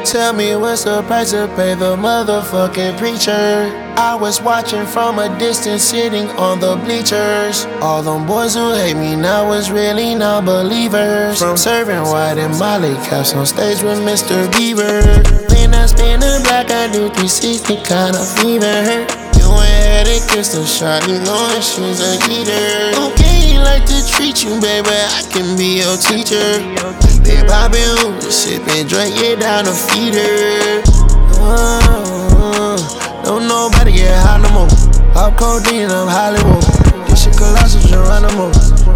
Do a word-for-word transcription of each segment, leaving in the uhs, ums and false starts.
Tell me what's the price to pay the motherfucking preacher? I was watching from a distance, sitting on the bleachers. All them boys who hate me now is really non-believers. From serving white and Molly caps on stage with Mister Bieber. When I spin the black, I do three sixty, kinda fever. You ain't had a kiss the shot, you know that she's a heater. Okay, like to treat you, baby, I can be your teacher. They poppin' hoops, sippin' drink, yeah, down the feeder. Uh, don't nobody get high no more. Hop codeine, I'm Hollywood. This shit colossal, Geronimo.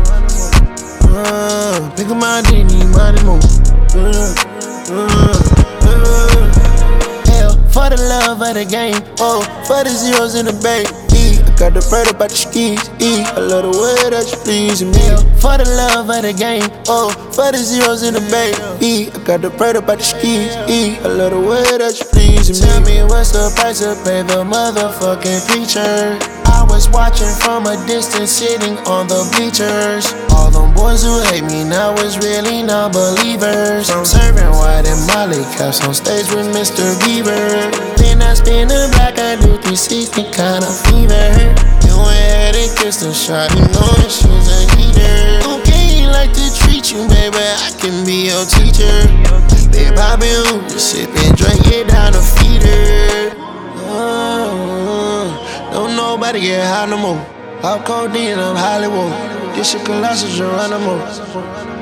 Uh, pick up my D, need money more. Uh, uh, uh. Hell, for the love of the game. Oh, for the zeros in the bank. Got the bread about the skis, E. I love the way that you please me. For the love of the game, oh, for the zeros in the bank, E. I got the bread about the skis, E. I love the way that you please me. Tell me what's the price to pay the motherfucking preacher? I was watching from a distance, sitting on the bleachers. All them boys who hate me now is really non-believers. I'm serving white and Molly caps on stage with Mister Bieber. Then I spin the black, I do three sixty, kinda fever. You ain't had a kiss the shot, you know that she's a heater. Okay, like to treat you, baby, I can be your teacher. They poppin' hoops, sippin' drink, yeah, down the feeder. Uh, don't nobody get high no more. Hop codeine, I'm Hollywood. This shit colossal, Geronimo.